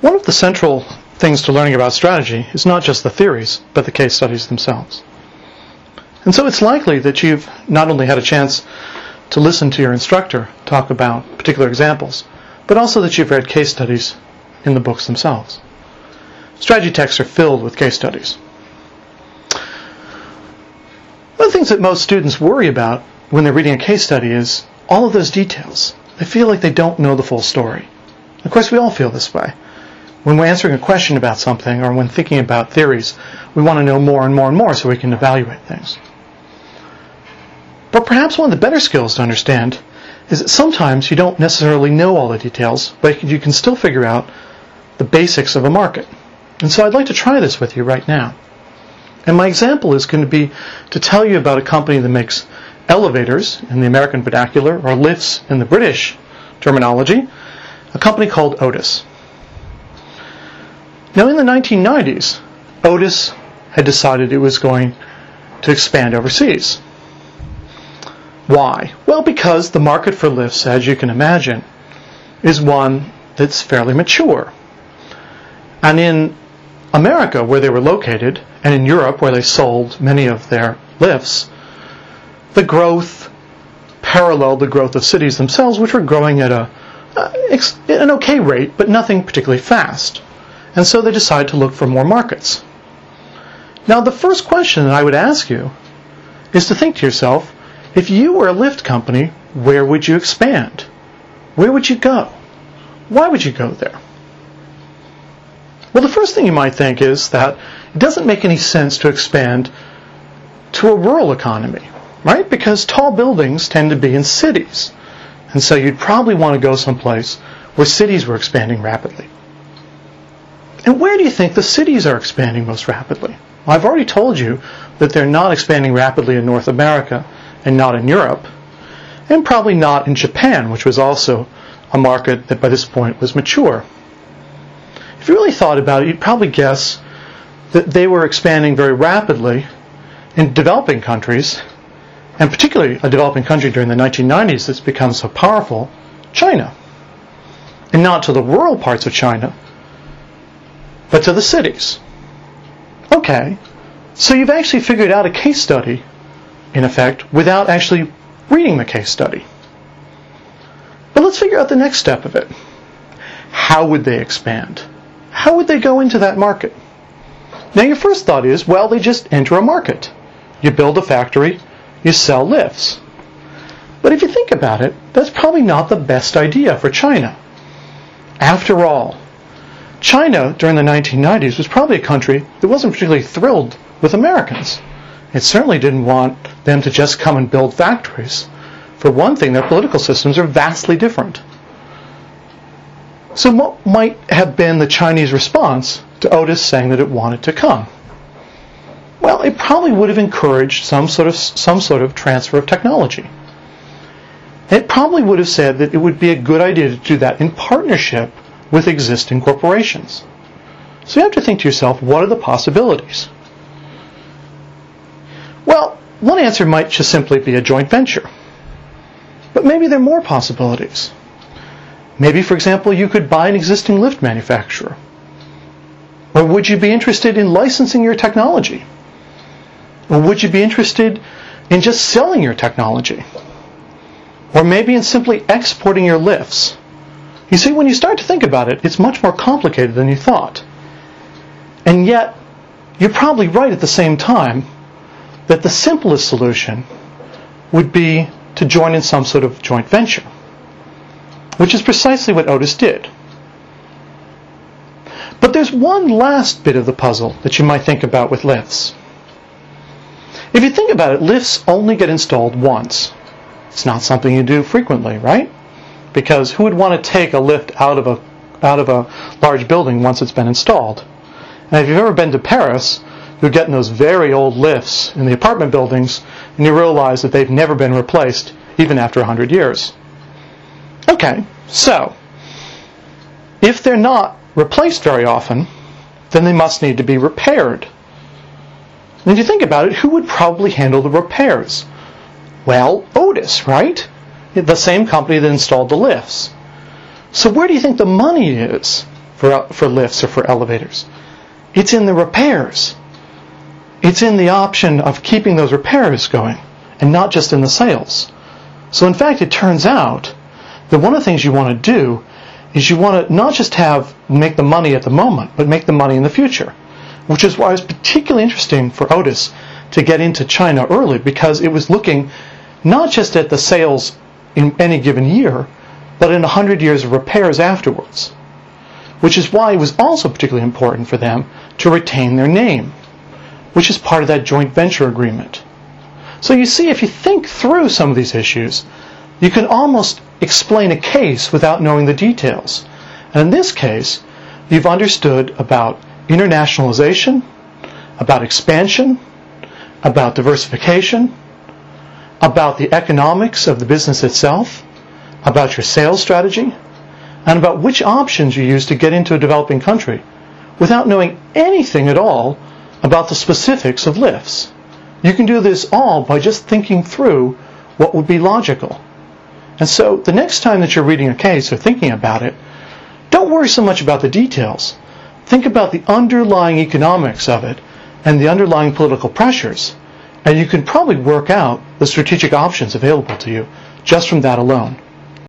One of the central things to learning about strategy is not just the theories, but the case studies themselves. And so it's likely that you've not only had a chance to listen to your instructor talk about particular examples, but also that you've read case studies in the books themselves. Strategy texts are filled with case studies. One of the things that most students worry about when they're reading a case study is all of those details. They feel like they don't know the full story. Of course, we all feel this way. When we're answering a question about something or when thinking about theories, we want to know more and more and more so we can evaluate things. But perhaps one of the better skills to understand is that sometimes you don't necessarily know all the details, but you can still figure out the basics of a market. And so I'd like to try this with you right now. And my example is going to be to tell you about a company that makes elevators in the American vernacular, or lifts in the British terminology, a company called Otis. Now in the 1990s, Otis had decided it was going to expand overseas. Why? Well, because the market for lifts, as you can imagine, is one that's fairly mature. And in America, where they were located, and in Europe, where they sold many of their lifts, the growth paralleled the growth of cities themselves, which were growing at an okay rate, but nothing particularly fast. And so they decided to look for more markets. Now, the first question that I would ask you is to think to yourself, if you were a lift company, where would you expand? Where would you go? Why would you go there? Well, the first thing you might think is that it doesn't make any sense to expand to a rural economy, right? Because tall buildings tend to be in cities. And so you'd probably want to go someplace where cities were expanding rapidly. And where do you think the cities are expanding most rapidly? Well, I've already told you that they're not expanding rapidly in North America and not in Europe, and probably not in Japan, which was also a market that by this point was mature. If you really thought about it, you'd probably guess that they were expanding very rapidly in developing countries, and particularly a developing country during the 1990s that's become so powerful, China. And not to the rural parts of China, but to the cities. Okay, so you've actually figured out a case study, in effect, without actually reading the case study. But let's figure out the next step of it. How would they expand? How would they go into that market? Now your first thought is, well, they just enter a market. You build a factory, you sell lifts. But if you think about it, that's probably not the best idea for China. After all, China during the 1990s was probably a country that wasn't particularly thrilled with Americans. It certainly didn't want them to just come and build factories. For one thing, their political systems are vastly different. So what might have been the Chinese response to Otis saying that it wanted to come? Well, it probably would have encouraged some sort of transfer of technology. It probably would have said that it would be a good idea to do that in partnership with existing corporations. So you have to think to yourself, what are the possibilities? Well, one answer might just simply be a joint venture. But maybe there are more possibilities. Maybe, for example, you could buy an existing lift manufacturer. Or would you be interested in licensing your technology? Or would you be interested in just selling your technology? Or maybe in simply exporting your lifts? You see, when you start to think about it, it's much more complicated than you thought. And yet, you're probably right at the same time that the simplest solution would be to join in some sort of joint venture, which is precisely what Otis did. But there's one last bit of the puzzle that you might think about with lifts. If you think about it, lifts only get installed once. It's not something you do frequently, right? Because who would want to take a lift out of a large building once it's been installed? And if you've ever been to Paris, you'll get in those very old lifts in the apartment buildings, and you realize that they've never been replaced, even after 100 years. Okay, so, if they're not replaced very often, then they must need to be repaired. And if you think about it, who would probably handle the repairs? Well, Otis, right? The same company that installed the lifts. So where do you think the money is for lifts or for elevators. It's in the repairs. It's in the option of keeping those repairs going, and not just in the sales. So in fact, it turns out that one of the things you want to do is you want to not just make the money at the moment, but make the money in the future. Which is why it was particularly interesting for Otis to get into China early, because it was looking not just at the sales in any given year, but in 100 years of repairs afterwards. Which is why it was also particularly important for them to retain their name, which is part of that joint venture agreement. So you see, if you think through some of these issues, you can almost explain a case without knowing the details. And in this case, you've understood about internationalization, about expansion, about diversification, about the economics of the business itself, about your sales strategy, and about which options you use to get into a developing country without knowing anything at all about the specifics of lifts. You can do this all by just thinking through what would be logical. And so the next time that you're reading a case or thinking about it, don't worry so much about the details. Think about the underlying economics of it and the underlying political pressures, and you can probably work out the strategic options available to you just from that alone.